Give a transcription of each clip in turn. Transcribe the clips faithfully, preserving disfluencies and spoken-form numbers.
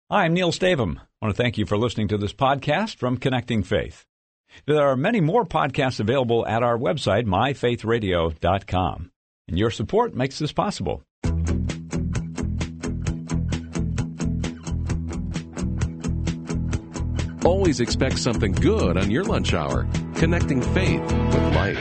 Hi, I'm Neil Stavum. I want to thank you for listening to this podcast from Connecting Faith. There are many more podcasts available at our website, my faith radio dot com. And your support makes this possible. Always expect something good on your lunch hour. Connecting Faith with Life.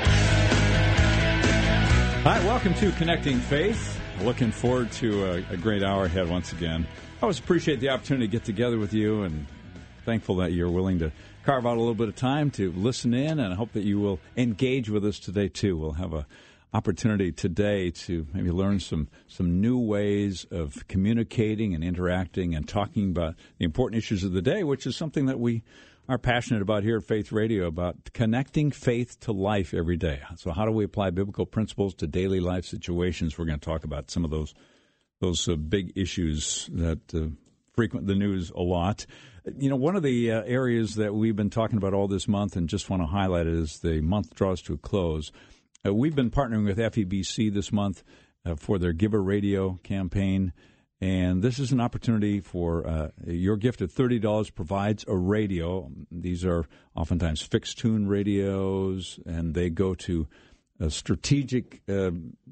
Hi, welcome to Connecting Faith. Looking forward to a, a great hour ahead once again. I always appreciate the opportunity to get together with you, and thankful that you're willing to carve out a little bit of time to listen in, and I hope that you will engage with us today, too. We'll have an opportunity today to maybe learn some, some new ways of communicating and interacting and talking about the important issues of the day, which is something that we are passionate about here at Faith Radio, about connecting faith to life every day. So how do we apply biblical principles to daily life situations? We're going to talk about some of those those uh, big issues that uh, frequent the news a lot. You know, one of the uh, areas that we've been talking about all this month and just want to highlight it as the month draws to a close. Uh, we've been partnering with F E B C this month uh, for their Give a Radio campaign. And this is an opportunity for uh, your gift of thirty dollars provides a radio. These are oftentimes fixed-tune radios, and they go to uh, strategic uh,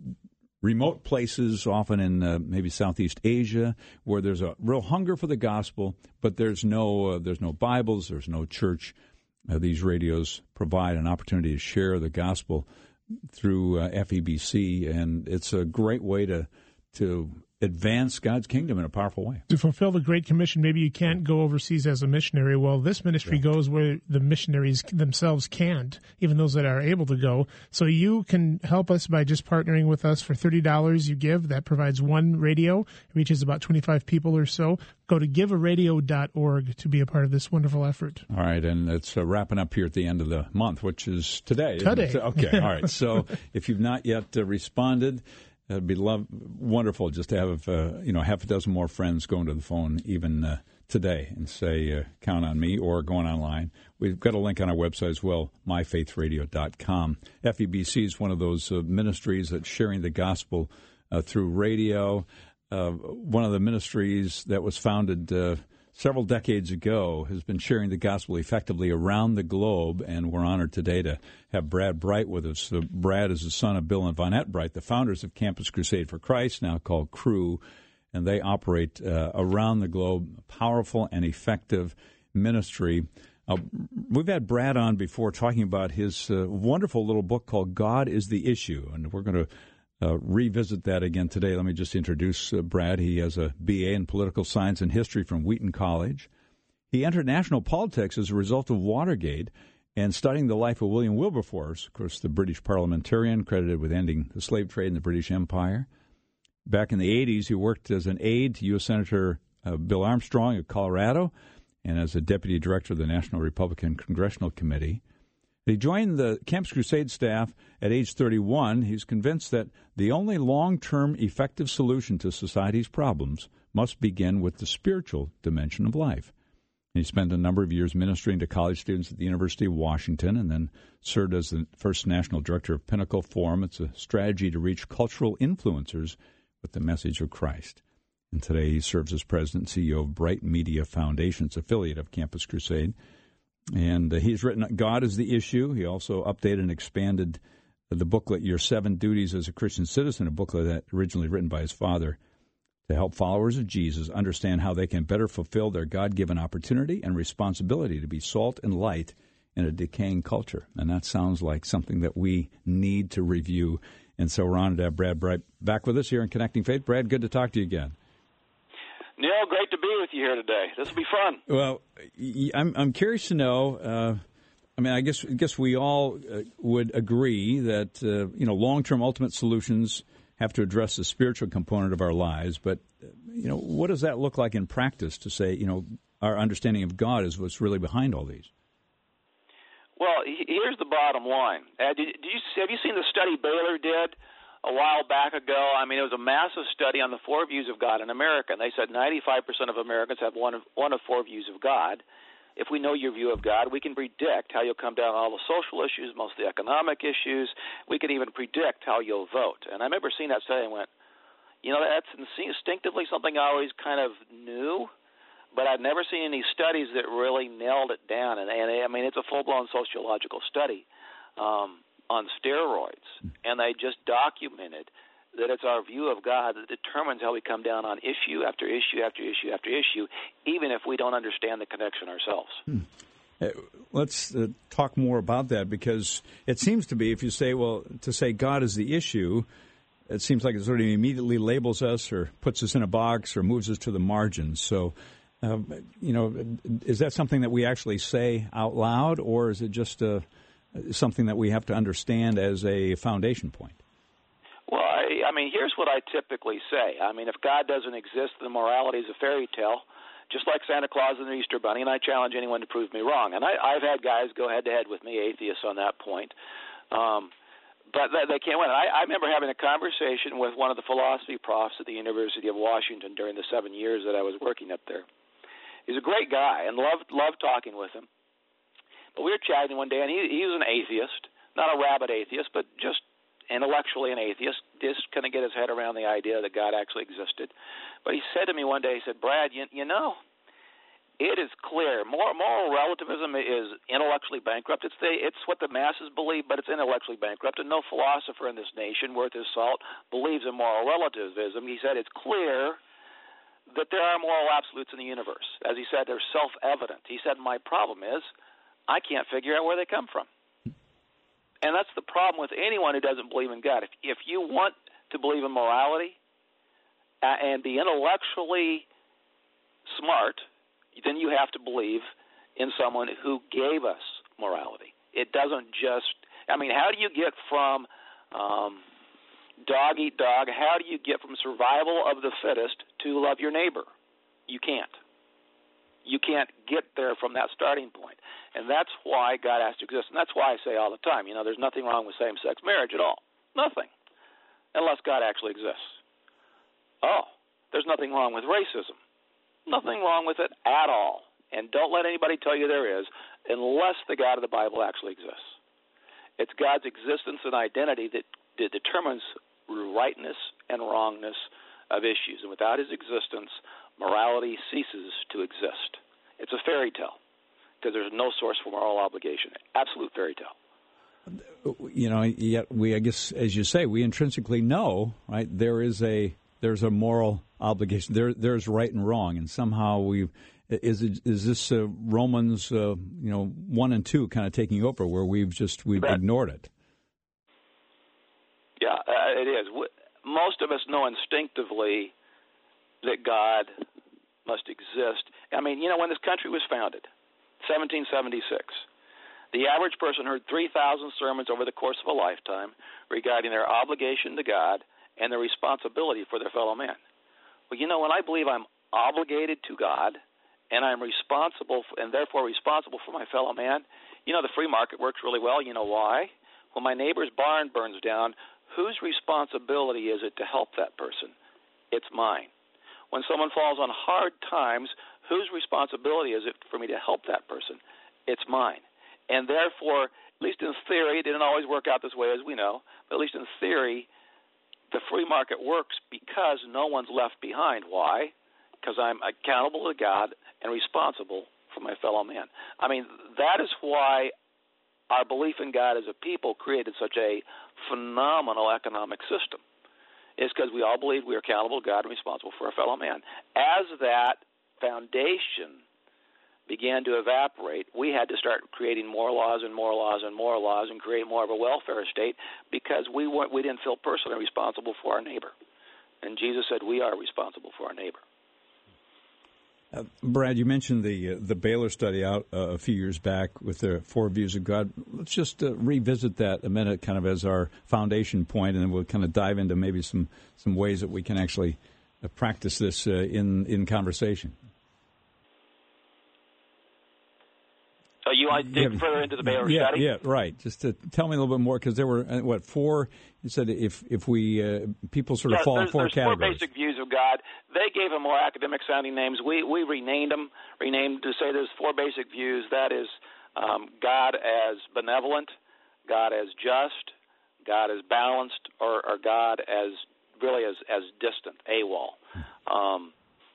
remote places, often in uh, maybe Southeast Asia, where there's a real hunger for the gospel, but there's no uh, there's no Bibles, there's no church. Uh, these radios provide an opportunity to share the gospel through uh, F E B C, and it's a great way to to advance God's kingdom in a powerful way. To fulfill the Great Commission, maybe you can't go overseas as a missionary. Well, this ministry yeah. goes where the missionaries themselves can't, even those that are able to go. So you can help us by just partnering with us for thirty dollars you give. That provides one radio. It reaches about twenty-five people or so. Go to give a radio dot org to be a part of this wonderful effort. All right, and it's uh, wrapping up here at the end of the month, which is today. Today. Okay, all right. So if you've not yet uh, responded, it'd be love, wonderful just to have uh, you know half a dozen more friends going to the phone even uh, today and say, uh, count on me, or going online. We've got a link on our website as well, my faith radio dot com. F E B C is one of those uh, ministries that's sharing the gospel uh, through radio. Uh, one of the ministries that was founded uh, several decades ago has been sharing the gospel effectively around the globe, and we're honored today to have Brad Bright with us. So Brad is the son of Bill and Vonette Bright, the founders of Campus Crusade for Christ, now called Cru, and they operate uh, around the globe, powerful and effective ministry. Uh, we've had Brad on before talking about his uh, wonderful little book called God is the Issue, and we're going to Uh, revisit that again today. Let me just introduce uh, Brad. He has a B A in political science and history from Wheaton College. He entered national politics as a result of Watergate and studying the life of William Wilberforce, of course, the British parliamentarian credited with ending the slave trade in the British Empire. Back in the eighties, he worked as an aide to U S Senator uh, Bill Armstrong of Colorado and as a deputy director of the National Republican Congressional Committee. He joined the Campus Crusade staff at age thirty-one. He's convinced that the only long-term effective solution to society's problems must begin with the spiritual dimension of life. He spent a number of years ministering to college students at the University of Washington and then served as the first national director of Pinnacle Forum. It's a strategy to reach cultural influencers with the message of Christ. And today he serves as president and C E O of Bright Media Foundation's affiliate of Campus Crusade. And uh, he's written God is the Issue. He also updated and expanded the booklet Your Seven Duties as a Christian Citizen, a booklet that originally written by his father, to help followers of Jesus understand how they can better fulfill their God-given opportunity and responsibility to be salt and light in a decaying culture. And that sounds like something that we need to review. And so we're honored to have Brad Bright back with us here in Connecting Faith. Brad, good to talk to you again. Neil, great to be with you here today. This will be fun. Well, I'm I'm curious to know. Uh, I mean, I guess I guess we all uh, would agree that uh, you know long-term ultimate solutions have to address the spiritual component of our lives. But uh, you know, what does that look like in practice? To say, you know, our understanding of God is what's really behind all these. Well, here's the bottom line. Uh, did, did you have you seen the study Baylor did a while back ago? I mean, it was a massive study on the four views of God in America, and they said ninety-five percent of Americans have one of, one of four views of God. If we know your view of God, we can predict how you'll come down on all the social issues, most of the economic issues. We can even predict how you'll vote. And I remember seeing that study and went, you know, that's instinctively something I always kind of knew. but I've never seen any studies that really nailed it down. And, and I mean, it's a full-blown sociological study um, on steroids, and they just documented that it's our view of God that determines how we come down on issue after issue after issue after issue, even if we don't understand the connection ourselves. Hmm. Uh, let's uh, talk more about that, because it seems to be, if you say, well, to say God is the issue, it seems like it sort of immediately labels us or puts us in a box or moves us to the margins. So, uh, you know, is that something that we actually say out loud, or is it just uh, something that we have to understand as a foundation point? Well, I, I mean, here's what I typically say. I mean, if God doesn't exist, then morality is a fairy tale, just like Santa Claus and the Easter Bunny, and I challenge anyone to prove me wrong. And I, I've had guys go head-to-head with me, atheists, on that point. Um, but they, they can't win. I, I remember having a conversation with one of the philosophy profs at the University of Washington during the seven years that I was working up there. He's a great guy and loved, loved talking with him. But we were chatting one day, and he, he was an atheist, not a rabid atheist, but just intellectually an atheist, just couldn't get his head around the idea that God actually existed. But he said to me one day, he said, Brad, you, you know, it is clear. Moral, moral relativism is intellectually bankrupt. It's the, it's what the masses believe, but it's intellectually bankrupt, and no philosopher in this nation worth his salt believes in moral relativism. He said it's clear that there are moral absolutes in the universe. As he said, they're self-evident. He said, my problem is I can't figure out where they come from. And that's the problem with anyone who doesn't believe in God. If, if you want to believe in morality uh, and be intellectually smart, then you have to believe in someone who gave us morality. It doesn't just, I mean, how do you get from um, dog eat dog, how do you get from survival of the fittest to love your neighbor? You can't. You can't get there from that starting point. And that's why God has to exist. And that's why I say all the time, you know, there's nothing wrong with same-sex marriage at all. Nothing. Unless God actually exists. Oh, there's nothing wrong with racism. Nothing wrong with it at all. And don't let anybody tell you there is, unless the God of the Bible actually exists. It's God's existence and identity that, that determines rightness and wrongness of issues. And without his existence, morality ceases to exist. It's a fairy tale because there's no source for moral obligation. Absolute fairy tale. You know, yet we, I guess, as you say, we intrinsically know, right? There is a there's a moral obligation. There there's right and wrong, and somehow we is it, is this uh, Romans uh, you know one and two kind of taking over, where we've just we've that, ignored it. Yeah, uh, it is. Most of us know instinctively that God must exist. I mean, you know, when this country was founded, seventeen seventy-six, the average person heard three thousand sermons over the course of a lifetime regarding their obligation to God and their responsibility for their fellow man. Well, you know, when I believe I'm obligated to God and I'm responsible for, and therefore responsible for my fellow man, you know, the free market works really well. You know why? When my neighbor's barn burns down, whose responsibility is it to help that person? It's mine. When someone falls on hard times, whose responsibility is it for me to help that person? It's mine. And therefore, at least in theory, it didn't always work out this way, as we know, but at least in theory, the free market works because no one's left behind. Why? Because I'm accountable to God and responsible for my fellow man. I mean, that is why our belief in God as a people created such a phenomenal economic system. It's because we all believe we are accountable to God and responsible for our fellow man. As that foundation began to evaporate, we had to start creating more laws and more laws and more laws and create more of a welfare state because we weren't, we didn't feel personally responsible for our neighbor. And Jesus said we are responsible for our neighbor. Uh, Brad, you mentioned the uh, the Baylor study out uh, a few years back with the four views of God. Let's just uh, revisit that a minute, kind of as our foundation point, and then we'll kind of dive into maybe some, some ways that we can actually uh, practice this uh, in in conversation. So you want to dig yeah, further into the Baylor yeah, study? Yeah, right. Just to tell me a little bit more, because there were, uh, what, four, you said if if we, uh, people sort of yeah, fall in four there's categories. There's four basic views of God. They gave them more academic-sounding names. We we renamed them, renamed to say there's four basic views. That is um, God as benevolent, God as just, God as balanced, or, or God as really as, as distant, AWOL. Um,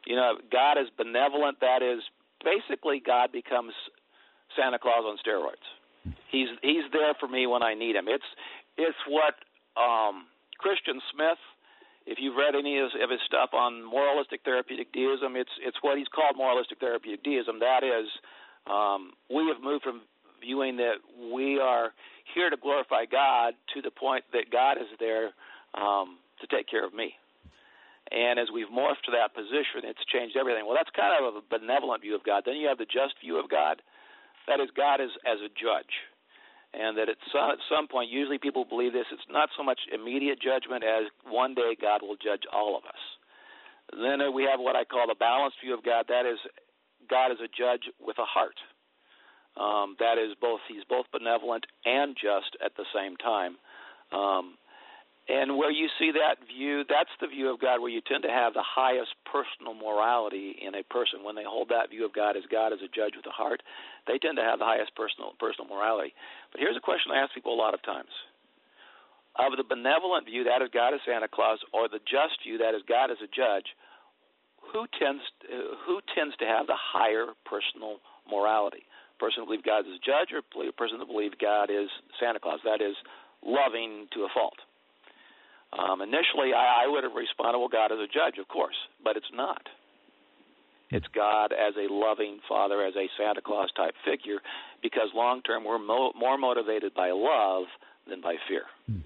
You know, God is benevolent. That is, basically, God becomes Santa Claus on steroids. He's he's there for me when I need him. It's it's what um, Christian Smith, if you've read any of his stuff on moralistic therapeutic deism, it's it's what he's called moralistic therapeutic deism. That is, um, we have moved from viewing that we are here to glorify God to the point that God is there um, to take care of me. And as we've morphed to that position, it's changed everything. Well, that's kind of a benevolent view of God. Then you have the just view of God. That is, God is as a judge. And that at some, at some point, usually people believe this, it's not so much immediate judgment as one day God will judge all of us. Then we have what I call the balanced view of God. That is, God is a judge with a heart. Um, that is, both he's both benevolent and just at the same time. Um, and where you see that view, that's the view of God where you tend to have the highest personal morality in a person. When they hold that view of God as God as a judge with a heart, they tend to have the highest personal personal morality. But here's a question I ask people a lot of times. Of the benevolent view, that is God as Santa Claus, or the just view, that is God as a judge, who tends to, who tends to have the higher personal morality? A person who believes God is a judge, or a person who believes God is Santa Claus? That is, loving to a fault. Um, initially, I, I would have responded, well, God is a judge, of course, but it's not. It's God as a loving father, as a Santa Claus type figure, because long-term we're mo- more motivated by love than by fear. Hmm.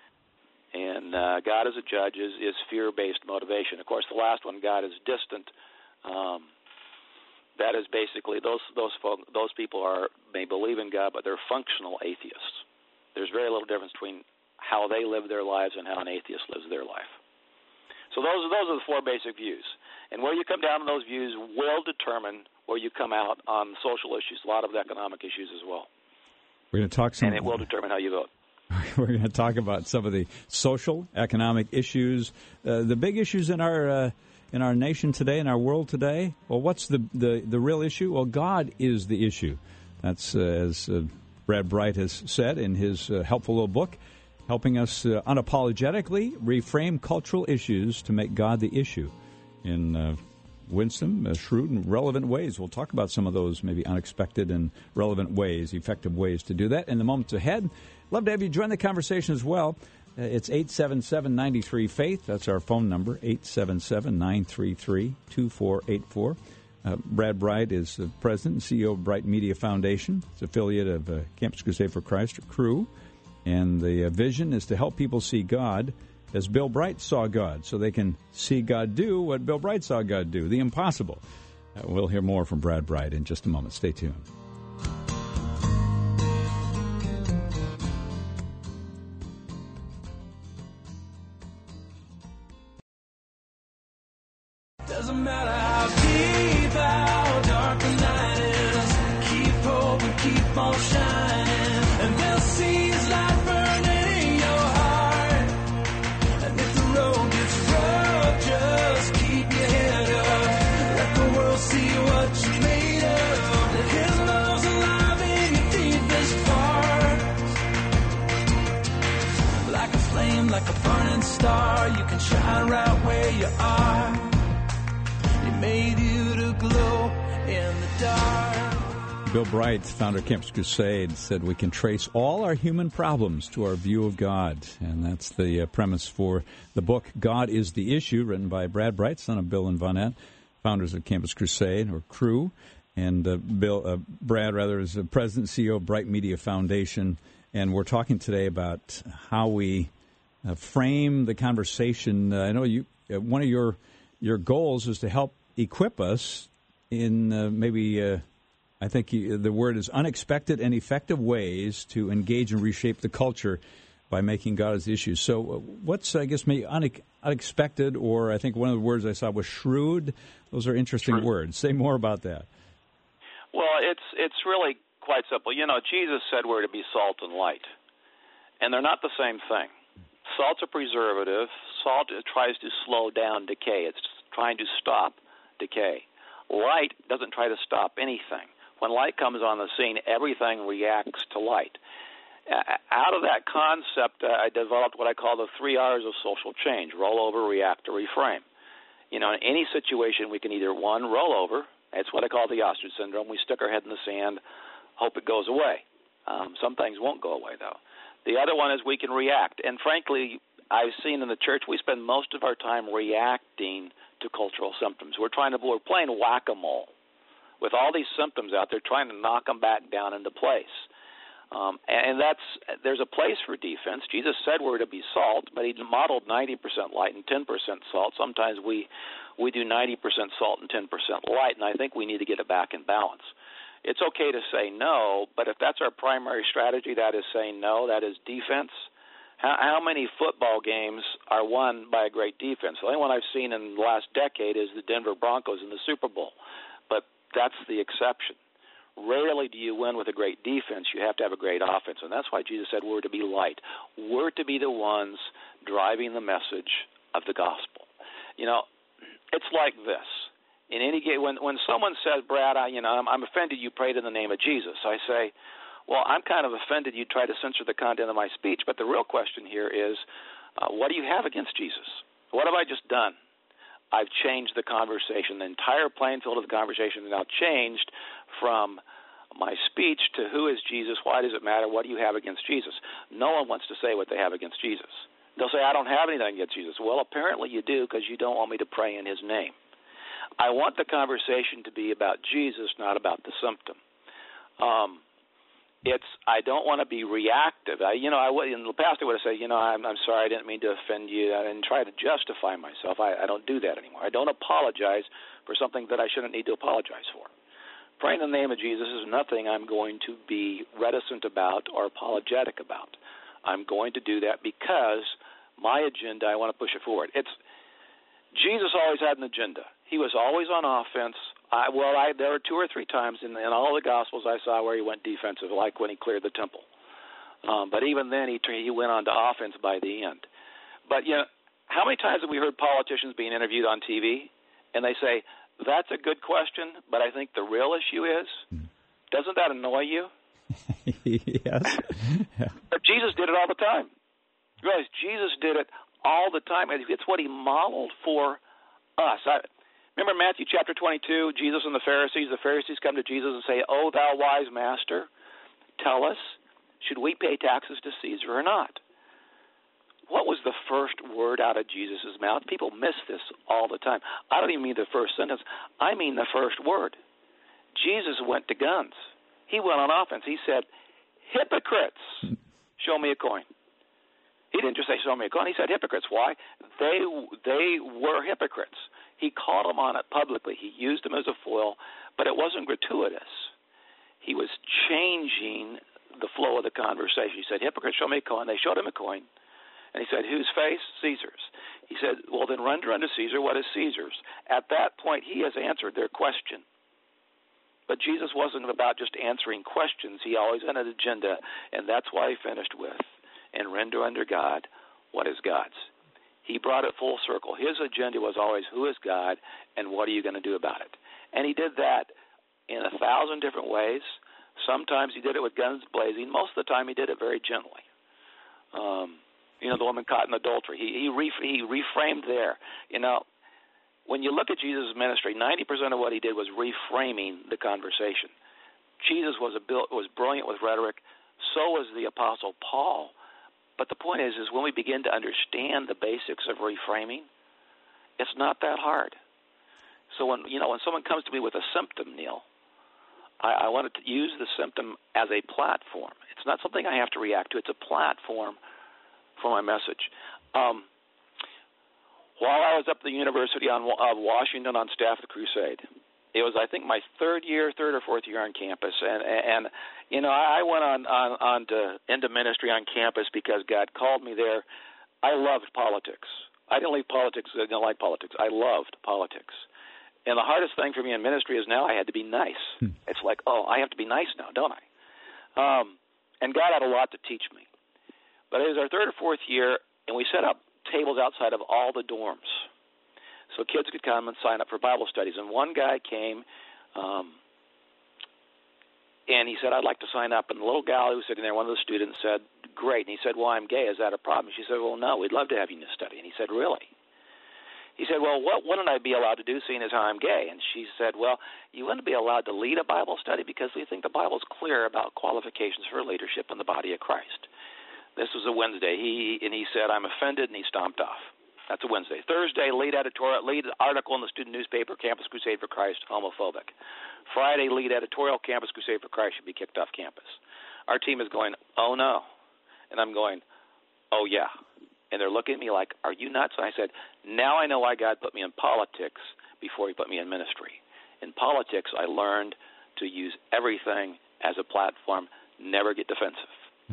And uh, God as a judge is, is fear-based motivation. Of course, the last one, God is distant. Um, that is basically those those folk, those people are may believe in God, but they're functional atheists. There's very little difference between how they live their lives and how an atheist lives their life. So those are, those are the four basic views. And where you come down on those views will determine where you come out on social issues, a lot of economic issues as well. We're going to talk some, and it will determine how you vote. We're going to talk about some of the social, economic issues, uh, the big issues in our uh, in our nation today, in our world today. Well, what's the the, the real issue? Well, God is the issue. That's uh, as uh, Brad Bright has said in his uh, helpful little book, helping us uh, unapologetically reframe cultural issues to make God the issue in uh, winsome, uh, shrewd, and relevant ways. We'll talk about some of those maybe unexpected and relevant ways, effective ways to do that in the moments ahead. Love to have you join the conversation as well. Uh, it's eight seven seven, nine three, faith. That's our phone number, eight seven seven, nine three three, two four eight four. Uh, Brad Bright is the president and C E O of Bright Media Foundation. It's an affiliate of uh, Campus Crusade for Christ, or Crew. And the uh, vision is to help people see God as Bill Bright saw God, so they can see God do what Bill Bright saw God do, the impossible. Uh, we'll hear more from Brad Bright in just a moment. Stay tuned. Doesn't matter how deep, how dark the night is, keep hope and keep on shining, and they'll see His light burning in your heart. And if the road gets rough, just keep your head up, let the world see what you're made of, that His love's alive in your deepest parts. Like a flame, like a burning star, you can shine right where you are. Made you to glow in the dark. Bill Bright, founder of Campus Crusade, said we can trace all our human problems to our view of God. And that's the uh, premise for the book, God is the Issue, written by Brad Bright, son of Bill and Vonette, founders of Campus Crusade, or Crew. And uh, Bill, uh, Brad, rather, is the president and C E O of Bright Media Foundation. And we're talking today about how we uh, frame the conversation. Uh, I know you. Uh, one of your your goals is to help equip us in uh, maybe, uh, I think the word is unexpected and effective ways to engage and reshape the culture by making God as the issue. So uh, what's, I guess, maybe une- unexpected, or I think one of the words I saw was shrewd. Those are interesting shrewd. words. Say more about that. Well, it's it's really quite simple. You know, Jesus said we're to be salt and light, and they're not the same thing. Salt's a preservative. Salt tries to slow down decay. It's trying to stop decay. Light doesn't try to stop anything. When light comes on the scene, everything reacts to light. Uh, out of that concept, uh, I developed what I call the three R's of social change: roll over, react, or reframe. You know, in any situation, we can either, one, roll over. That's what I call the ostrich syndrome. We stick our head in the sand, hope it goes away. Um, some things won't go away, though. The other one is we can react. And frankly, I've seen in the church we spend most of our time reacting to cultural symptoms. We're trying to we're playing whack-a-mole with all these symptoms out there, trying to knock them back down into place. Um, and that's there's a place for defense. Jesus said we're to be salt, but he modeled ninety percent light and ten percent salt. Sometimes we we do ninety percent salt and ten percent light, and I think we need to get it back in balance. It's okay to say no, but if that's our primary strategy, that is saying no, that is defense. How, how many football games are won by a great defense? The only one I've seen in the last decade is the Denver Broncos in the Super Bowl, but that's the exception. Rarely do you win with a great defense. You have to have a great offense, and that's why Jesus said we're to be light. We're to be the ones driving the message of the gospel. You know, it's like this. In any game, when when someone says, Brad, I, you know, I'm, I'm offended you prayed in the name of Jesus, I say, well, I'm kind of offended you try to censor the content of my speech, but the real question here is, uh, what do you have against Jesus? What have I just done? I've changed the conversation. The entire playing field of the conversation is now changed from my speech to who is Jesus, why does it matter, what do you have against Jesus? No one wants to say what they have against Jesus. They'll say, I don't have anything against Jesus. Well, apparently you do, because you don't want me to pray in his name. I want the conversation to be about Jesus, not about the symptom. Um, it's I don't want to be reactive. I, you know, I would, in the past I would have said, you know, I'm, I'm sorry, I didn't mean to offend you, and try to justify myself. I, I don't do that anymore. I don't apologize for something that I shouldn't need to apologize for. Praying in the name of Jesus is nothing I'm going to be reticent about or apologetic about. I'm going to do that because my agenda, I want to push it forward. It's Jesus always had an agenda. He was always on offense. I, well, I, there were two or three times in, in all the Gospels I saw where he went defensive, like when he cleared the temple. Um, but even then, he he went on to offense by the end. But, you know, how many times have we heard politicians being interviewed on T V, and they say, that's a good question, but I think the real issue is, doesn't that annoy you? Yes. Yeah. But Jesus did it all the time. You realize Jesus did it all the time. It's what he modeled for us. I, remember Matthew chapter twenty-two, Jesus and the Pharisees. The Pharisees come to Jesus and say, "Oh, thou wise master, tell us, should we pay taxes to Caesar or not?" What was the first word out of Jesus' mouth? People miss this all the time. I don't even mean the first sentence. I mean the first word. Jesus went to guns. He went on offense. He said, hypocrites, show me a coin. He didn't just say, show me a coin. He said hypocrites. Why? They they were hypocrites. He called them on it publicly. He used them as a foil, but it wasn't gratuitous. He was changing the flow of the conversation. He said, hypocrites, show me a coin. They showed him a coin. And he said, whose face? Caesar's. He said, well, then render unto Caesar what is Caesar's. At that point, he has answered their question. But Jesus wasn't about just answering questions. He always had an agenda, and that's why he finished with, and render unto God what is God's. He brought it full circle. His agenda was always, who is God, and what are you going to do about it? And he did that in a thousand different ways. Sometimes he did it with guns blazing. Most of the time he did it very gently. Um, you know, the woman caught in adultery. He he, re, he reframed there. You know, when you look at Jesus' ministry, ninety percent of what he did was reframing the conversation. Jesus was a was brilliant with rhetoric. So was the Apostle Paul. But the point is, is when we begin to understand the basics of reframing, it's not that hard. So when you know when someone comes to me with a symptom, Neil, I, I want to use the symptom as a platform. It's not something I have to react to. It's a platform for my message. Um, while I was up at the University of Washington on staff at the Crusade, it was, I think, my third year, third or fourth year on campus, and and you know I went on on, on to into ministry on campus because God called me there. I loved politics. I didn't leave politics. I didn't like politics. I loved politics. And the hardest thing for me in ministry is now I had to be nice. Hmm. It's like, oh, I have to be nice now, don't I? Um, and God had a lot to teach me. But it was our third or fourth year, and we set up tables outside of all the dorms so kids could come and sign up for Bible studies. And one guy came, um, and he said, I'd like to sign up. And the little gal who was sitting there, one of the students, said, great. And he said, well, I'm gay. Is that a problem? She said, well, no, we'd love to have you in this study. And he said, really? he said, well, what wouldn't I be allowed to do seeing as how I'm gay? And she said, well, you wouldn't be allowed to lead a Bible study because we think the Bible's clear about qualifications for leadership in the body of Christ. This was a Wednesday. He and he said, I'm offended, and he stomped off. That's a Wednesday. Thursday, lead editorial, lead article in the student newspaper, Campus Crusade for Christ, homophobic. Friday, lead editorial, Campus Crusade for Christ should be kicked off campus. Our team is going, oh, no. And I'm going, oh, yeah. And they're looking at me like, are you nuts? And I said, now I know why God put me in politics before he put me in ministry. In politics, I learned to use everything as a platform, never get defensive.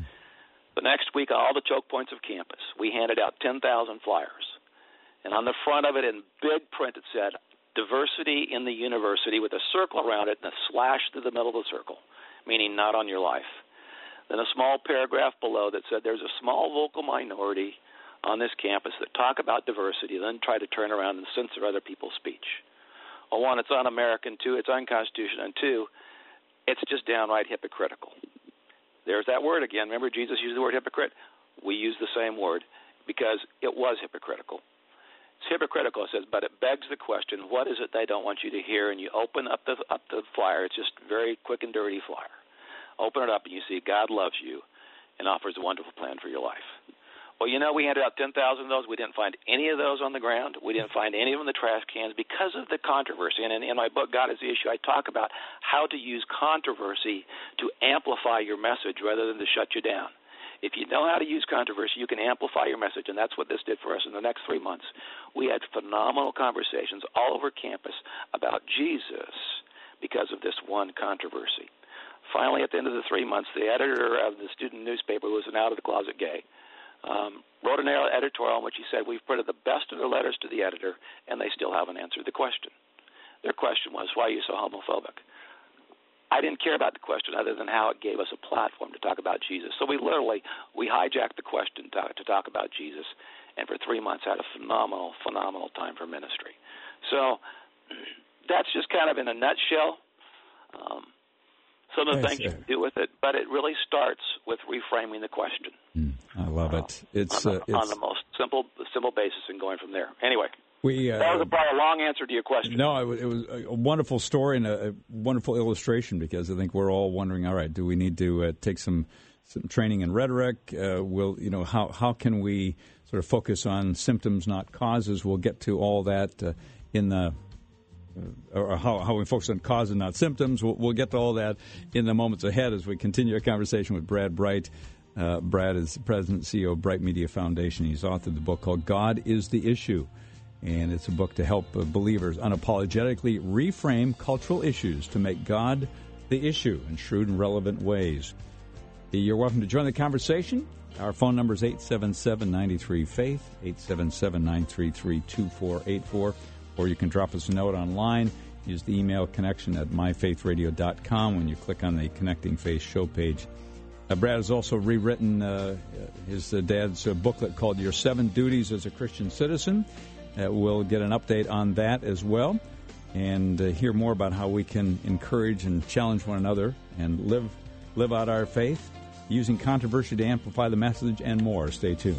The next week, on all the choke points of campus, we handed out ten thousand flyers. And on the front of it in big print, it said, diversity in the university with a circle around it and a slash through the middle of the circle, meaning not on your life. Then a small paragraph below that said there's a small vocal minority on this campus that talk about diversity, then try to turn around and censor other people's speech. Well, one, it's un-American. Two, it's unconstitutional. And two, it's just downright hypocritical. There's that word again. Remember, Jesus used the word hypocrite? We use the same word because it was hypocritical. It's hypocritical, it says, but it begs the question, what is it they don't want you to hear? And you open up the up the flyer. It's just a very quick and dirty flyer. Open it up, and you see God loves you and offers a wonderful plan for your life. Well, you know, we handed out ten thousand of those. We didn't find any of those on the ground. We didn't find any of them in the trash cans because of the controversy. And in, in my book, God is the Issue, I talk about how to use controversy to amplify your message rather than to shut you down. If you know how to use controversy, you can amplify your message, and that's what this did for us in the next three months. We had phenomenal conversations all over campus about Jesus because of this one controversy. Finally, at the end of the three months, the editor of the student newspaper, who was an out-of-the-closet gay, um, wrote an editorial in which he said, we've printed the best of their letters to the editor, and they still haven't answered the question. Their question was, why are you so homophobic? I didn't care about the question other than how it gave us a platform to talk about Jesus. So we literally, we hijacked the question to, to talk about Jesus, and for three months had a phenomenal, phenomenal time for ministry. So that's just kind of in a nutshell um, some of the things you can do with it, but it really starts with reframing the question. Mm, I love uh, it. It's, on the, uh, it's on the most simple, simple basis and going from there. Anyway. We, uh, that was a, probably a long answer to your question. No, it, it was a wonderful story and a, a wonderful illustration because I think we're all wondering, all right, do we need to uh, take some, some training in rhetoric? Uh, will you know how how can we sort of focus on symptoms, not causes? We'll get to all that uh, in the uh, or how how we focus on causes, not symptoms. We'll, we'll get to all that in the moments ahead as we continue our conversation with Brad Bright. Uh, Brad is president and C E O of Bright Media Foundation. He's authored the book called God is the Issue. And it's a book to help uh, believers unapologetically reframe cultural issues to make God the issue in shrewd and relevant ways. You're welcome to join the conversation. Our phone number is eight seven seven, nine three, faith, eight seven seven, nine three three, two four eight four. Or you can drop us a note online. Use the email connection at my faith radio dot com when you click on the Connecting Faith show page. Uh, Brad has also rewritten uh, his uh, dad's uh, booklet called Your Seven Duties as a Christian Citizen. Uh, we'll get an update on that as well and uh, hear more about how we can encourage and challenge one another and live live out our faith using controversy to amplify the message and more. Stay tuned.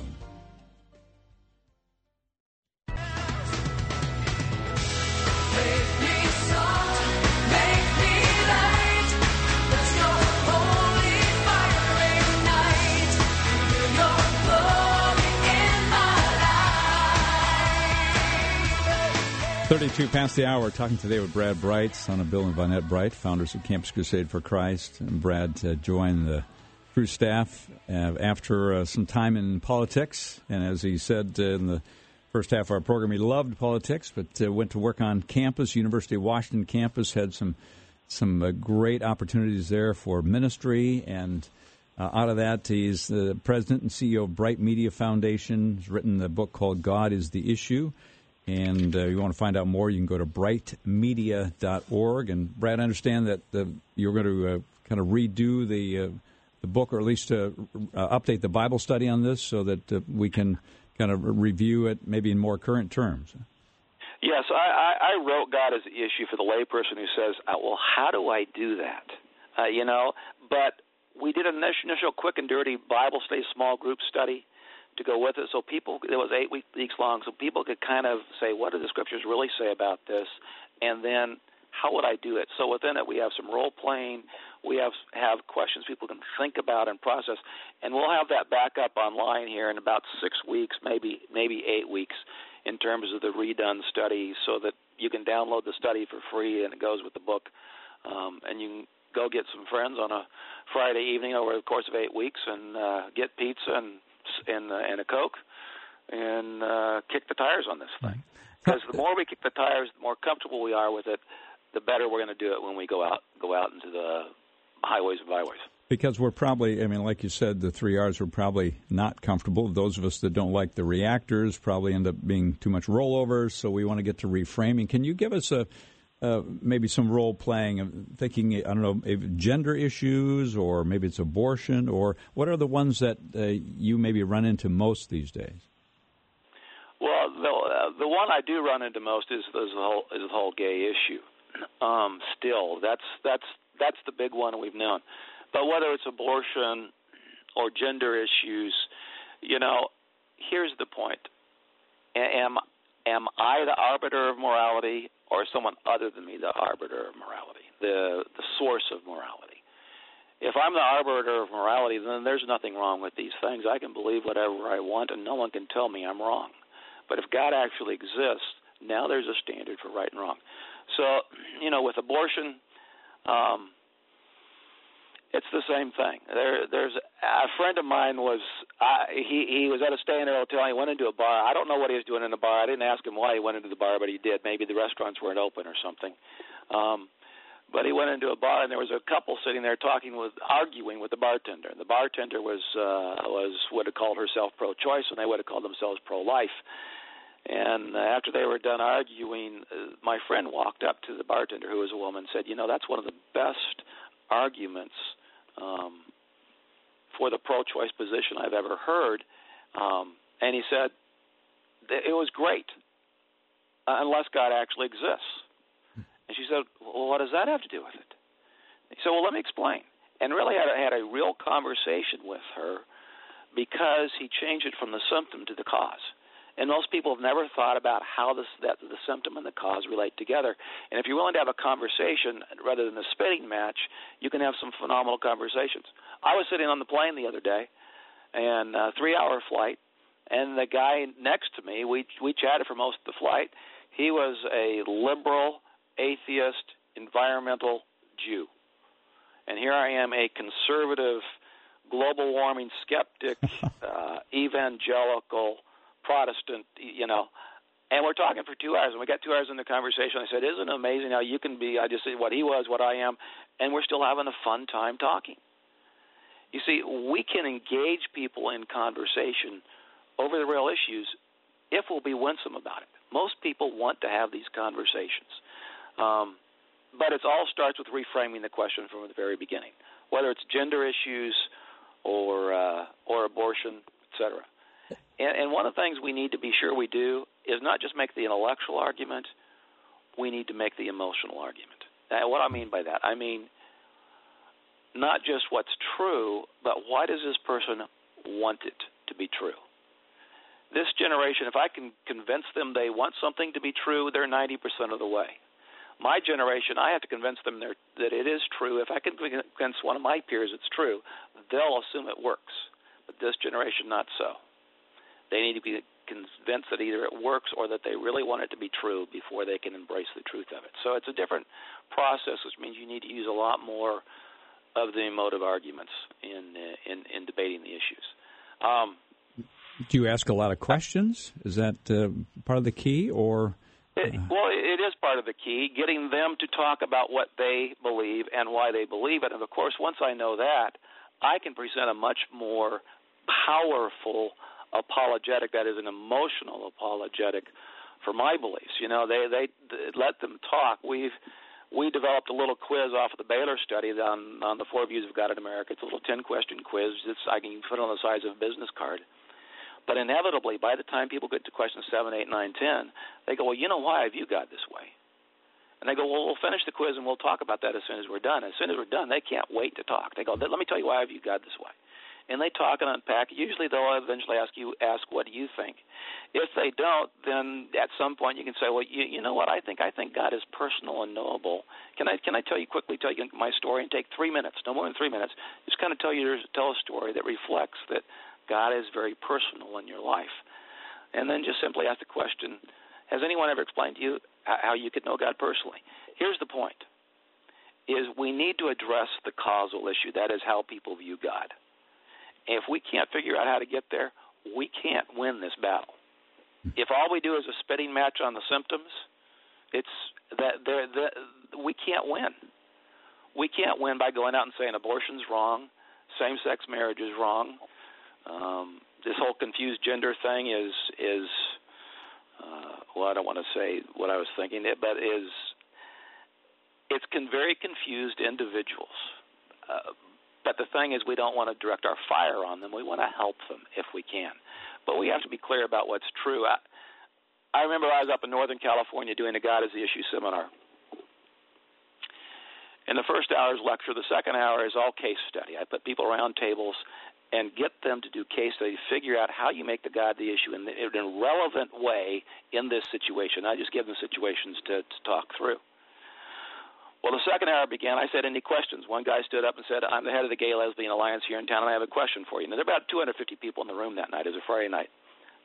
thirty-two past the hour, talking today with Brad Bright, son of Bill and Vonette Bright, founders of Campus Crusade for Christ. And Brad uh, joined the Cru staff uh, after uh, some time in politics. And as he said uh, in the first half of our program, he loved politics, but uh, went to work on campus, University of Washington campus, had some some uh, great opportunities there for ministry. And uh, out of that, he's the president and C E O of Bright Media Foundation. He's written a book called God is the Issue. And uh, you want to find out more, you can go to bright media dot org. And, Brad, I understand that uh, you're going to uh, kind of redo the uh, the book, or at least uh, uh, update the Bible study on this so that uh, we can kind of review it maybe in more current terms. Yes, I, I wrote God as the Issue for the layperson who says, uh, well, how do I do that? Uh, you know, but we did an initial quick and dirty Bible study, small group study, to go with it. So people, it was eight weeks long, so people could kind of say, what do the scriptures really say about this? And then how would I do it? So within it, we have some role playing. We have have questions people can think about and process, and we'll have that back up online here in about six weeks, maybe maybe eight weeks, in terms of the redone study, so that you can download the study for free, and it goes with the book, um, and you can go get some friends on a Friday evening over the course of eight weeks and uh, get pizza and and, uh, and a Coke and uh, kick the tires on this thing. Because the more we kick the tires, the more comfortable we are with it, the better we're going to do it when we go out go out into the highways and byways. Because we're probably, I mean, like you said, the three R's are probably not comfortable. Those of us that don't like the reactors probably end up being too much rollovers, so we want to get to reframing. Can you give us a uh, maybe some role playing of thinking, I don't know, gender issues, or maybe it's abortion, or what are the ones that uh, you maybe run into most these days? Well, the, uh, the one I do run into most is, is the whole is the whole gay issue. Um, still, that's that's that's the big one we've known. But whether it's abortion or gender issues, you know, here's the point: am am I the arbiter of morality, or is someone other than me the arbiter of morality, the the source of morality? If I'm the arbiter of morality, then there's nothing wrong with these things. I can believe whatever I want, and no one can tell me I'm wrong. But if God actually exists, now there's a standard for right and wrong. So, you know, with abortion, um, it's the same thing. There, there's a friend of mine was uh, he he was at a stay in a hotel. He went into a bar. I don't know what he was doing in the bar. I didn't ask him why he went into the bar, but he did. Maybe the restaurants weren't open or something. Um, but he went into a bar, and there was a couple sitting there talking with, arguing with the bartender. The bartender was uh, was would have called herself pro-choice, and they would have called themselves pro-life. And uh, after they were done arguing, uh, my friend walked up to the bartender, who was a woman, and said, you know, that's one of the best arguments um, for the pro-choice position I've ever heard. Um, and he said, it was great, uh, unless God actually exists. And she said, well, what does that have to do with it? He said, well, let me explain. And really I had a real conversation with her, because he changed it from the symptom to the cause. And most people have never thought about how this, that the symptom and the cause relate together. And if you're willing to have a conversation rather than a spitting match, you can have some phenomenal conversations. I was sitting on the plane the other day, and a three-hour flight, and the guy next to me, we we chatted for most of the flight. He was a liberal, atheist, environmental Jew. And here I am, a conservative, global warming skeptic, uh, evangelical, Protestant, you know, and we're talking for two hours, and we got two hours in the conversation. I said, isn't it amazing how you can be, I just said what he was, what I am, and we're still having a fun time talking. You see, we can engage people in conversation over the real issues if we'll be winsome about it. Most people want to have these conversations, um, but it all starts with reframing the question from the very beginning, whether it's gender issues or uh, or abortion, et cetera. And, and one of the things we need to be sure we do is not just make the intellectual argument, we need to make the emotional argument. And what I mean by that, I mean not just what's true, but why does this person want it to be true? This generation, if I can convince them they want something to be true, they're ninety percent of the way. My generation, I have to convince them that it is true. If I can convince one of my peers it's true, they'll assume it works. But this generation, not so. They need to be convinced that either it works or that they really want it to be true before they can embrace the truth of it. So it's a different process, which means you need to use a lot more of the emotive arguments in in, in debating the issues. Um, Do you ask a lot of questions? Is that uh, part of the key, or? It, well, it is part of the key, getting them to talk about what they believe and why they believe it. And of course, once I know that, I can present a much more powerful apologetic, that is an emotional apologetic for my beliefs. You know, they, they they let them talk. We've we developed a little quiz off of the Baylor study on on the four views of God in America. It's a little ten question quiz. It's I can put it on the size of a business card. But inevitably, by the time people get to questions seven, eight, nine, ten, they go, well, you know why I view God this way? And they go, well, we'll finish the quiz and we'll talk about that as soon as we're done. As soon as we're done, they can't wait to talk. They go, let me tell you why I view God this way. and they talk and unpack. Usually they'll eventually ask you, ask, what do you think? If they don't, then at some point you can say, well, you, you know what, I think I think God is personal and knowable. Can I can I tell you quickly, tell you my story and take three minutes, no more than three minutes, just kind of tell you, tell a story that reflects that God is very personal in your life. And then just simply ask the question, has anyone ever explained to you how you could know God personally? Here's the point, is we need to address the causal issue. That is how people view God. And if we can't figure out how to get there, we can't win this battle. If all we do is a spitting match on the symptoms, it's that they're, they're, we can't win. We can't win by going out and saying abortion's wrong, same-sex marriage is wrong. Um, this whole confused gender thing is is uh, well, I don't want to say what I was thinking, but is it's con- very confused individuals. Uh, but the thing is, we don't want to direct our fire on them. We want to help them if we can. But we have to be clear about what's true. I, I remember I was up in Northern California doing a God is the Issue seminar. In the first hour is lecture. The second hour is all case study. I put people around tables and get them to do case study, figure out how you make the God the issue in, the, in a relevant way in this situation. I just give them situations to, to talk through. Well, the second hour began. I said, any questions? One guy stood up and said, I'm the head of the Gay Lesbian Alliance here in town, and I have a question for you. And there were about two hundred fifty people in the room that night. It was a Friday night.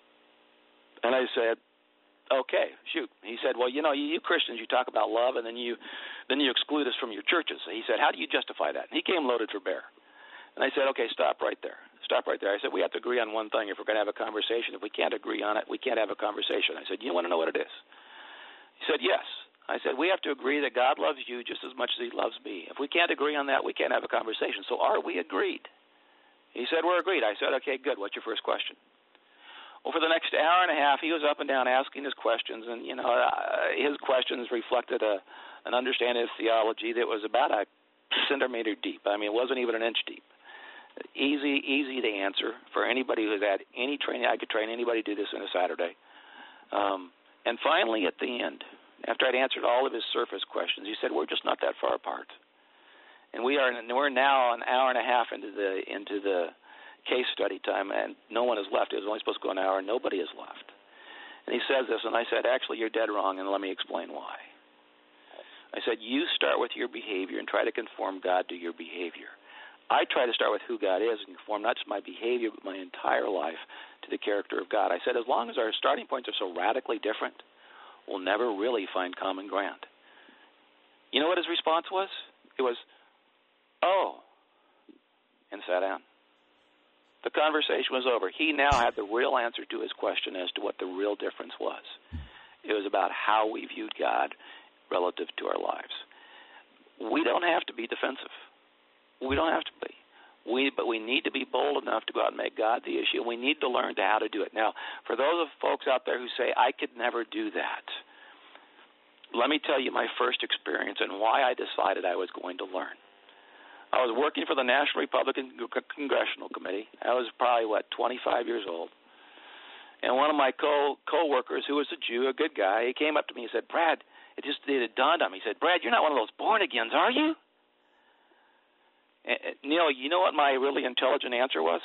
And I said, okay, shoot. He said, well, you know, you, you Christians, you talk about love, and then you then you exclude us from your churches. He said, how do you justify that? And he came loaded for bear. And I said, okay, stop right there. Stop right there. I said, we have to agree on one thing if we're going to have a conversation. If we can't agree on it, we can't have a conversation. I said, you want to know what it is? He said, yes. I said, we have to agree that God loves you just as much as he loves me. If we can't agree on that, we can't have a conversation. So are we agreed? He said, we're agreed. I said, okay, good. What's your first question? Well, for the next hour and a half, he was up and down asking his questions, and, you know, uh, his questions reflected a, an understanding of theology that was about a centimeter deep. I mean, it wasn't even an inch deep. Easy, easy to answer for anybody who's had any training. I could train anybody to do this in a Saturday. Um, and finally, at the end, after I'd answered all of his surface questions, he said, we're just not that far apart. And we are, we're now an hour and a half into the into the case study time, and no one has left. It was only supposed to go an hour, and nobody has left. And he says this, and I said, actually, you're dead wrong, and let me explain why. I said, you start with your behavior and try to conform God to your behavior. I try to start with who God is and conform not just my behavior, but my entire life to the character of God. I said, as long as our starting points are so radically different, we'll never really find common ground. You know what his response was? It was, oh, and sat down. The conversation was over. He now had the real answer to his question as to what the real difference was. It was about how we viewed God relative to our lives. We don't have to be defensive. We don't have to be. We, but we need to be bold enough to go out and make God the issue. We need to learn how to do it. Now, for those of folks out there who say, I could never do that, let me tell you my first experience and why I decided I was going to learn. I was working for the National Republican Congressional Committee. I was probably, what, twenty-five years old. And one of my co co-workers, who was a Jew, a good guy, he came up to me and said, Brad, it just it dawned on me. He said, Brad, you're not one of those born-agains, are you? Uh, Neil, you know what my really intelligent answer was?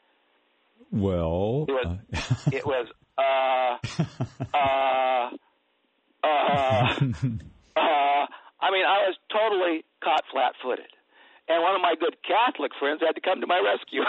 Well, it was, uh, it was uh, uh, uh, uh, I mean, I was totally caught flat-footed. And one of my good Catholic friends had to come to my rescue.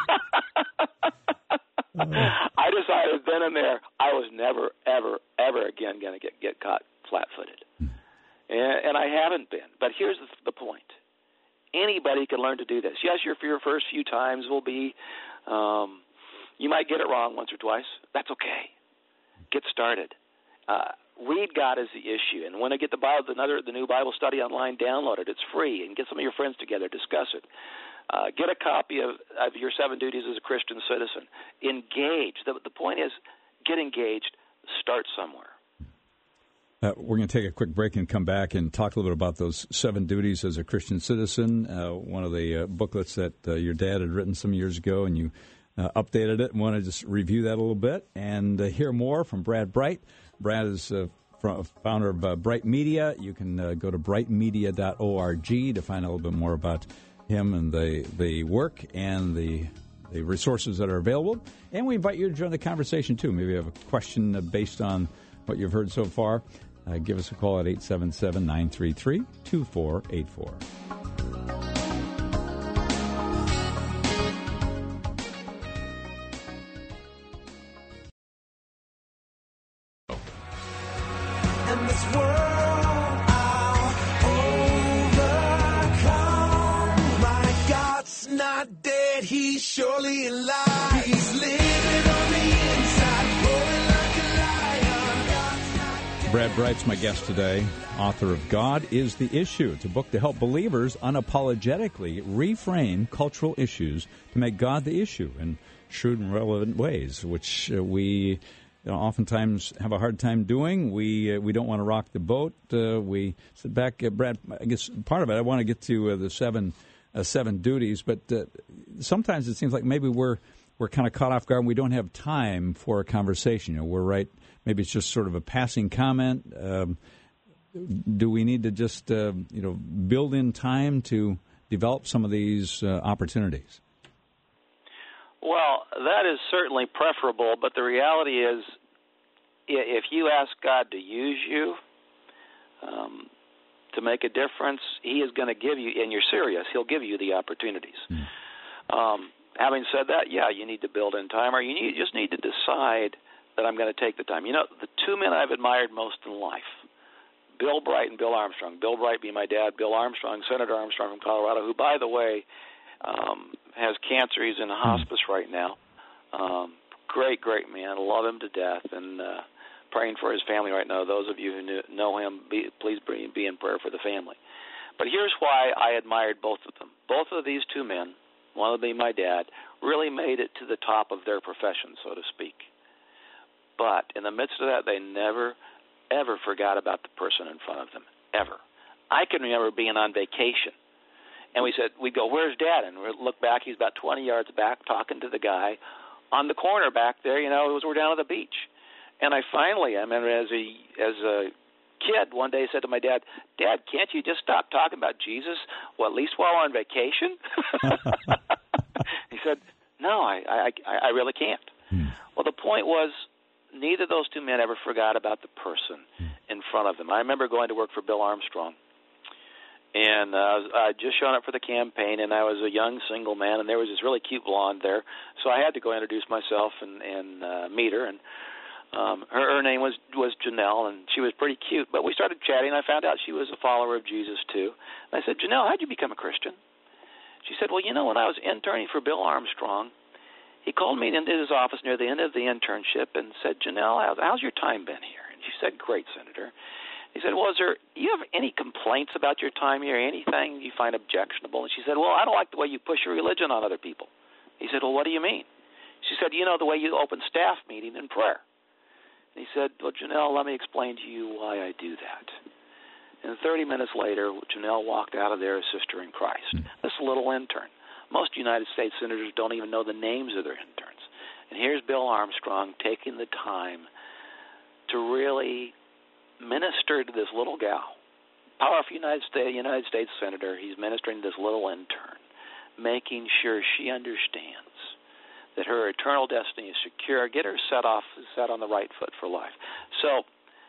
I decided then and there I was never, ever, ever again going to get, get caught flat-footed. And, and I haven't been. But here's the, the point. Anybody can learn to do this. Yes, your, your first few times will be, um, you might get it wrong once or twice. That's okay. Get started. Uh, read God as the issue. And when I get the Bible, another, the new Bible study online, download it. It's free. And get some of your friends together. Discuss it. Uh, get a copy of, of your Seven Duties as a Christian Citizen. Engage. The, the point is, get engaged. Start somewhere. Uh, we're going to take a quick break and come back and talk a little bit about those seven duties as a Christian citizen, uh, one of the uh, booklets that uh, your dad had written some years ago, and you uh, updated it and want to just review that a little bit and uh, hear more from Brad Bright. Brad is uh, from, founder of uh, Bright Media. You can uh, go to bright media dot org to find out a little bit more about him and the, the work and the the resources that are available. And we invite you to join the conversation, too. Maybe you have a question uh, based on what you've heard so far. Uh, give us a call at eight seven seven, nine three three, two four eight four. And this world I'll overcome. My God's not dead, he's surely alive. He's living on the inside, roaring like a lion. God's not dead. Brad Bright's my guest today, author of God is the Issue. It's a book to help believers unapologetically reframe cultural issues to make God the issue in shrewd and relevant ways, which uh, we you know, oftentimes have a hard time doing. We uh, we don't want to rock the boat. Uh, we sit back, uh, Brad. I guess part of it. I want to get to uh, the seven uh, seven duties, but uh, sometimes it seems like maybe we're we're kind of caught off guard and we don't have time for a conversation. You know, we're right. Maybe it's just sort of a passing comment. Um, do we need to just uh, you know build in time to develop some of these uh, opportunities? Well, that is certainly preferable, but the reality is if you ask God to use you um, to make a difference, he is going to give you, and you're serious, he'll give you the opportunities. Mm. Um, having said that, yeah, you need to build in time, or you need, just need to decide that I'm going to take the time. You know, the two men I've admired most in life, Bill Bright and Bill Armstrong. Bill Bright being my dad, Bill Armstrong, Senator Armstrong from Colorado, who, by the way, um, has cancer. He's in hospice right now. Um, great, great man. Love him to death, and uh, praying for his family right now. Those of you who knew, know him, be, please be, be in prayer for the family. But here's why I admired both of them. Both of these two men, one of them being my dad, really made it to the top of their profession, so to speak. But in the midst of that, they never, ever forgot about the person in front of them, ever. I can remember being on vacation. And we said, we'd go, where's Dad? And we'd look back, he's about twenty yards back talking to the guy on the corner back there, you know, it was, we're down at the beach. And I finally, I remember as a, as a kid, one day said to my dad, Dad, can't you just stop talking about Jesus, well, at least while we're on vacation? He said, no, I, I, I really can't. Hmm. Well, the point was, neither of those two men ever forgot about the person hmm. in front of them. I remember going to work for Bill Armstrong. And uh, I had just shown up for the campaign, and I was a young single man, and there was this really cute blonde there. So I had to go introduce myself and, and uh, meet her. And um, her, her name was, was Janelle, and she was pretty cute. But we started chatting, and I found out she was a follower of Jesus, too. And I said, Janelle, how'd you become a Christian? She said, well, you know, when I was interning for Bill Armstrong, he called me into his office near the end of the internship and said, Janelle, how's, how's your time been here? And she said, great, Senator. He said, well, is there, do you have any complaints about your time here, anything you find objectionable? And she said, well, I don't like the way you push your religion on other people. He said, well, what do you mean? She said, you know, the way you open staff meeting in prayer. And he said, well, Janelle, let me explain to you why I do that. And thirty minutes later, Janelle walked out of there a sister in Christ, mm. this little intern. Most United States senators don't even know the names of their interns. And here's Bill Armstrong taking the time to really minister to this little gal, powerful United States, United States senator. He's ministering to this little intern, making sure she understands that her eternal destiny is secure. Get her set off, set on the right foot for life. So,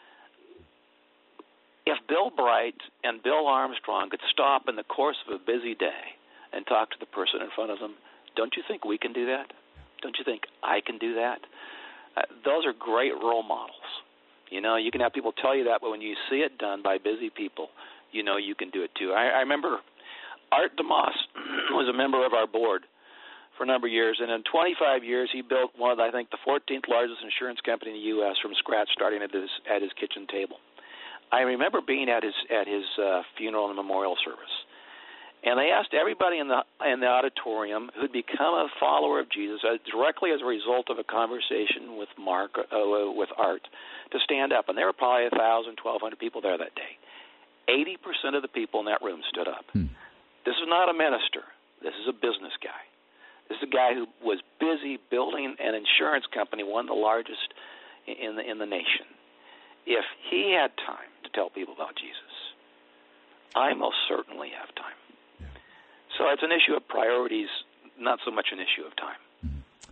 if Bill Bright and Bill Armstrong could stop in the course of a busy day and talk to the person in front of them, don't you think we can do that? Don't you think I can do that? Uh, those are great role models. You know, you can have people tell you that, but when you see it done by busy people, you know you can do it too. I, I remember Art DeMoss was a member of our board for a number of years, and in twenty-five years he built one of, I think, the fourteenth largest insurance company in the U S from scratch, starting at his at his kitchen table. I remember being at his at his uh, funeral and memorial service, and they asked everybody in the in the auditorium who'd become a follower of Jesus uh, directly as a result of a conversation with Mark uh, with Art to stand up, and there were probably a thousand, twelve hundred people there that day. Eighty percent of the people in that room stood up. Hmm. This is not a minister. This is a business guy. This is a guy who was busy building an insurance company, one of the largest in the in the nation. If he had time to tell people about Jesus, I most certainly have time. Yeah. So it's an issue of priorities, not so much an issue of time.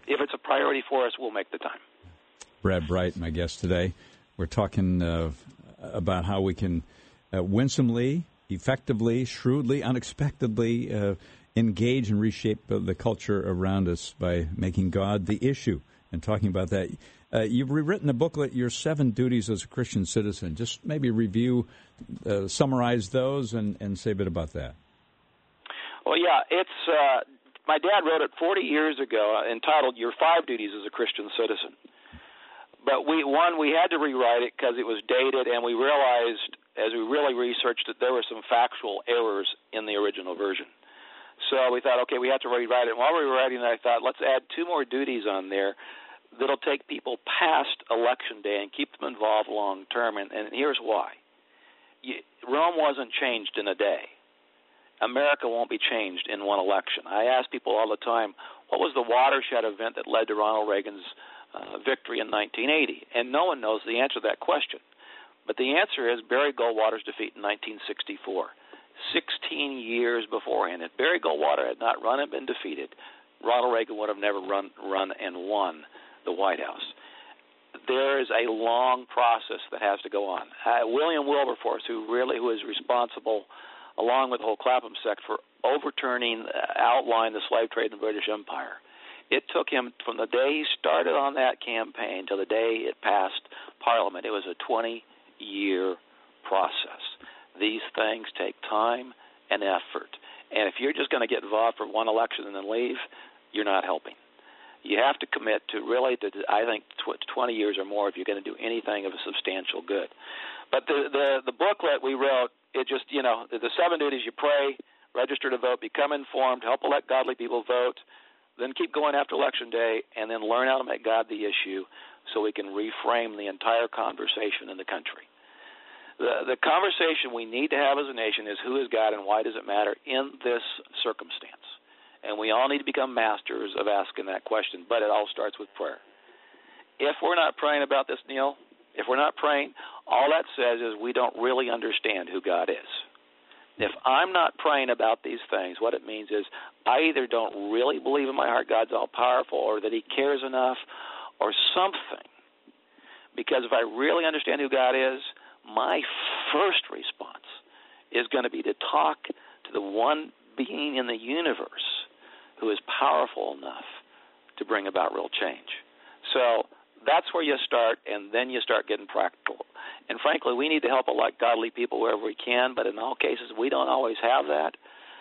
if it's a priority for us, we'll make the time. Brad Bright, my guest today. We're talking uh, about how we can uh, winsomely, effectively, shrewdly, unexpectedly uh, engage and reshape the culture around us by making God the issue and talking about that. Uh, you've rewritten a booklet, Your Seven Duties as a Christian Citizen. Just maybe review, uh, summarize those, and, and say a bit about that. Well, yeah, it's uh, my dad wrote it forty years ago, uh, entitled Your Five Duties as a Christian Citizen. But we, one, we had to rewrite it because it was dated, and we realized, as we really researched it, there were some factual errors in the original version. So we thought, okay, we have to rewrite it. And while we were writing it, I thought, let's add two more duties on there that'll take people past Election Day and keep them involved long term. And, and here's why. You, Rome wasn't changed in a day. America won't be changed in one election. I ask people all the time, what was the watershed event that led to Ronald Reagan's uh, victory in nineteen eighty? And no one knows the answer to that question. But the answer is Barry Goldwater's defeat in nineteen sixty-four. sixteen years beforehand. If Barry Goldwater had not run and been defeated, Ronald Reagan would have never run, run and won the White House. There is a long process that has to go on. Uh, William Wilberforce, who really who is responsible, along with the whole Clapham sect, for overturning, uh, outline the slave trade in the British Empire. It took him from the day he started on that campaign till the day it passed Parliament. It was a twenty-year process. These things take time and effort. And if you're just going to get involved for one election and then leave, you're not helping. You have to commit to really, to, I think, twenty years or more if you're going to do anything of a substantial good. But the, the, the booklet we wrote, it just, you know, the seven duties: you pray, register to vote, become informed, help elect godly people vote, then keep going after Election Day, and then learn how to make God the issue so we can reframe the entire conversation in the country. The, the conversation we need to have as a nation is who is God and why does it matter in this circumstance? And we all need to become masters of asking that question, but it all starts with prayer. If we're not praying about this, Neil, if we're not praying, all that says is we don't really understand who God is. If I'm not praying about these things, what it means is I either don't really believe in my heart God's all-powerful or that he cares enough or something. Because if I really understand who God is, my first response is going to be to talk to the one being in the universe who is powerful enough to bring about real change. So that's where you start, and then you start getting practical. And frankly, we need to help elect godly people wherever we can, but in all cases, we don't always have that.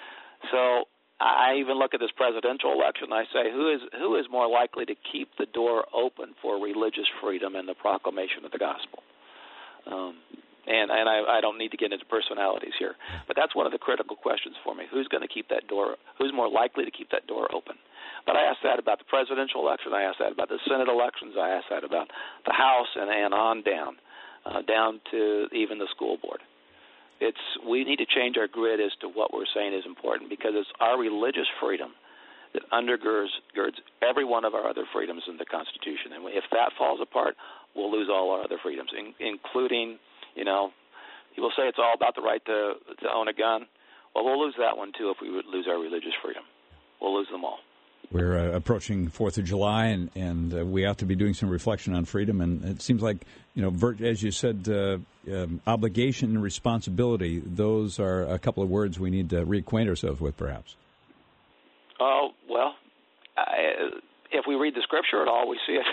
So I even look at this presidential election, and I say, who is who is more likely to keep the door open for religious freedom and the proclamation of the gospel? Um, and and I, I don't need to get into personalities here, but that's one of the critical questions for me. Who's going to keep that door? Who's more likely to keep that door open? But I asked that about the presidential election. I asked that about the Senate elections. I asked that about the House and, and on down, uh, down to even the school board. It's we need to change our grid as to what we're saying is important because it's our religious freedom that undergirds girds every one of our other freedoms in the Constitution. And if that falls apart, we'll lose all our other freedoms, in, including, you know, people say it's all about the right to, to own a gun. Well, we'll lose that one, too, if we lose our religious freedom. We'll lose them all. We're uh, approaching fourth of July, and, and uh, we have to be doing some reflection on freedom. And it seems like, you know, ver- as you said, uh, um, obligation and responsibility, those are a couple of words we need to reacquaint ourselves with, perhaps. Oh, well, I, if we read the Scripture at all, we see it.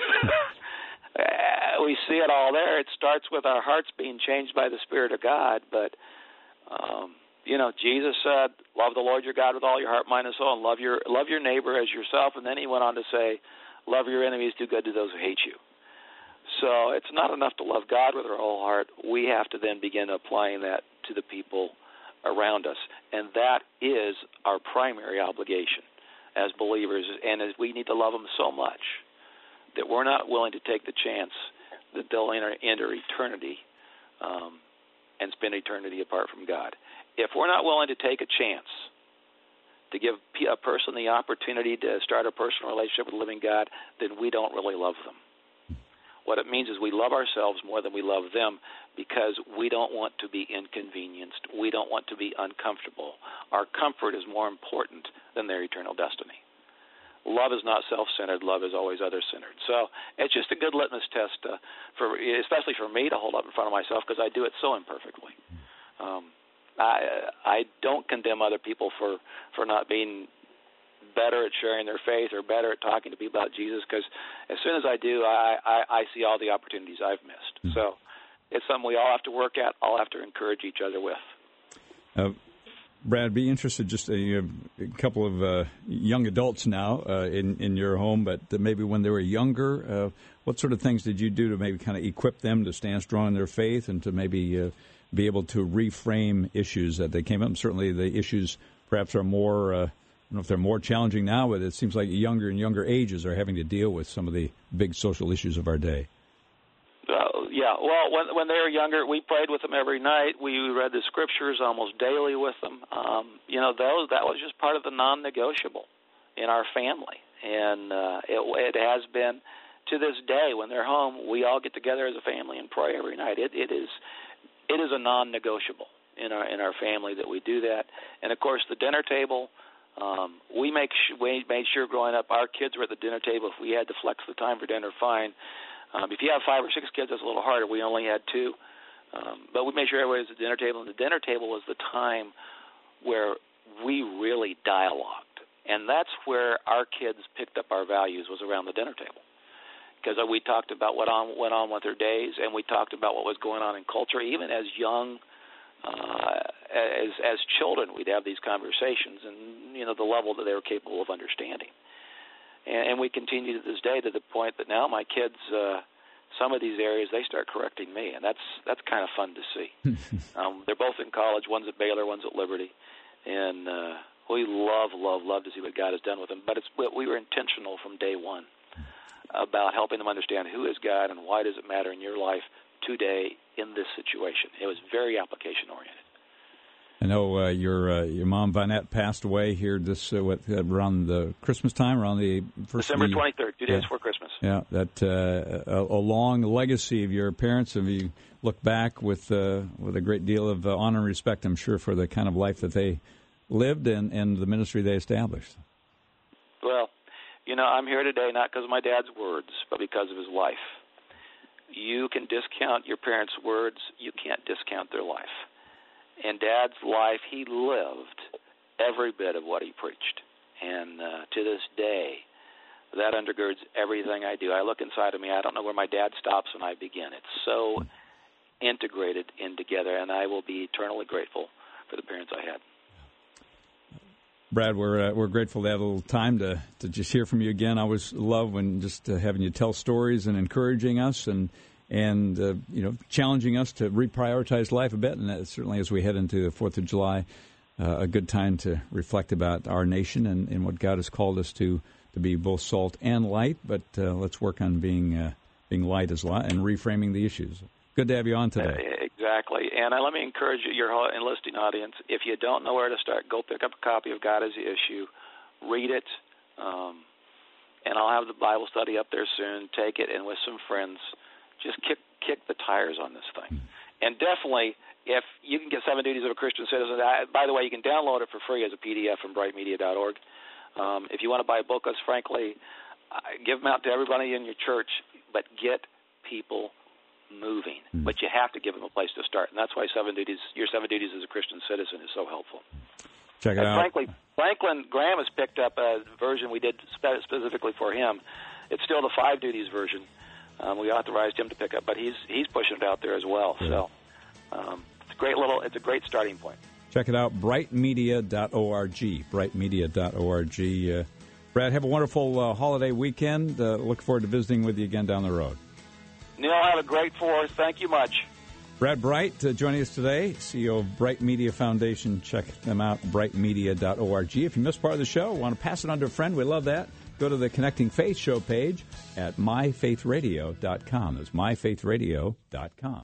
We see it all there. It starts with our hearts being changed by the Spirit of God. But, um, you know, Jesus said, love the Lord your God with all your heart, mind, and soul, and love your love your neighbor as yourself. And then he went on to say, love your enemies, do good to those who hate you. So it's not enough to love God with our whole heart. We have to then begin applying that to the people around us. And that is our primary obligation as believers. And as we need to love them so much that we're not willing to take the chance that they'll enter, enter eternity um, and spend eternity apart from God. If we're not willing to take a chance to give a person the opportunity to start a personal relationship with the living God, then we don't really love them. What it means is we love ourselves more than we love them because we don't want to be inconvenienced. We don't want to be uncomfortable. Our comfort is more important than their eternal destiny. love is not self-centered. Love is always other-centered. So it's just a good litmus test, uh, for especially for me to hold up in front of myself, because I do it so imperfectly. Um, I I don't condemn other people for, for not being better at sharing their faith or better at talking to people about Jesus, because as soon as I do, I, I, I see all the opportunities I've missed. Mm-hmm. So it's something we all have to work at, all have to encourage each other with. Uh, Brad, I'd be interested, just uh, you have a couple of uh, young adults now uh, in, in your home, but maybe when they were younger, uh, what sort of things did you do to maybe kind of equip them to stand strong in their faith and to maybe uh, be able to reframe issues that they came up? And certainly the issues perhaps are more, uh, I don't know if they're more challenging now, but it seems like younger and younger ages are having to deal with some of the big social issues of our day. Uh, yeah, well, when when they were younger, we prayed with them every night. We read the scriptures almost daily with them. Um, you know, those that was just part of the non-negotiable in our family, and uh, it, it has been to this day. When they're home, we all get together as a family and pray every night. It it is it is a non-negotiable in our in our family that we do that. And of course, the dinner table. Um, we make sh- we made sure growing up our kids were at the dinner table. If we had to flex the time for dinner, fine. Um, if you have five or six kids, that's a little harder. We only had two. Um, but we made sure everybody was at the dinner table, and the dinner table was the time where we really dialogued. And that's where our kids picked up our values, was around the dinner table. Because we talked about what on, went on with their days, and we talked about what was going on in culture. Even as young, uh, as as children, we'd have these conversations, and, you know, the level that they were capable of understanding. And we continue to this day to the point that now my kids, uh, some of these areas, they start correcting me, and that's that's kind of fun to see. um, they're both in college. One's at Baylor, one's at Liberty, and uh, we love, love, love to see what God has done with them. But it's we were intentional from day one about helping them understand who is God and why does it matter in your life today in this situation. It was very application-oriented. I know uh, your uh, your mom, Vinette, passed away here this uh, what, around the Christmas time, around the first December twenty-third, two days yeah. before Christmas. Yeah, that uh, a, a long legacy of your parents, and you look back with uh, with a great deal of uh, honor and respect, I'm sure, for the kind of life that they lived and, and the ministry they established. Well, you know, I'm here today not because of my dad's words, but because of his life. You can discount your parents' words. You can't discount their life. In Dad's life, he lived every bit of what he preached. And uh, to this day, that undergirds everything I do. I look inside of me. I don't know where my dad stops and I begin. It's so integrated in together, and I will be eternally grateful for the parents I had. Brad, we're uh, we're grateful to have a little time to, to just hear from you again. I always love when just uh, having you tell stories and encouraging us and and uh, you know challenging us to reprioritize life a bit. And that certainly as we head into the Fourth of July, uh, a good time to reflect about our nation and, and what God has called us to to be both salt and light. But uh, let's work on being uh, being light as light and reframing the issues. Good to have you on today. Exactly. And uh, let me encourage you, your enlisting audience, if you don't know where to start, go pick up a copy of God as the Issue, read it, um, and I'll have the Bible study up there soon. Take it, and with some friends, just kick kick the tires on this thing. And definitely, if you can get Seven Duties of a Christian Citizen, I, by the way, you can download it for free as a P D F from bright media dot org. Um, if you want to buy booklets, frankly, uh, give them out to everybody in your church, but get people moving. Mm. But you have to give them a place to start, and that's why Seven Duties, your Seven Duties as a Christian Citizen is so helpful. Check it and out. Frankly, Franklin Graham has picked up a version we did spe- specifically for him. It's still the Five Duties version. Um, we authorized him to pick up, but he's he's pushing it out there as well. Yeah. So um, it's a great little, it's a great starting point. Check it out, bright media dot org, bright media dot org. Uh, Brad, have a wonderful uh, holiday weekend. Uh, look forward to visiting with you again down the road. Neil, have a great Fourth. Thank you much. Brad Bright uh, joining us today, C E O of Bright Media Foundation. Check them out, bright media dot org. If you missed part of the show, want to pass it on to a friend, we love that. Go to the Connecting Faith show page at my faith radio dot com. That's my faith radio dot com.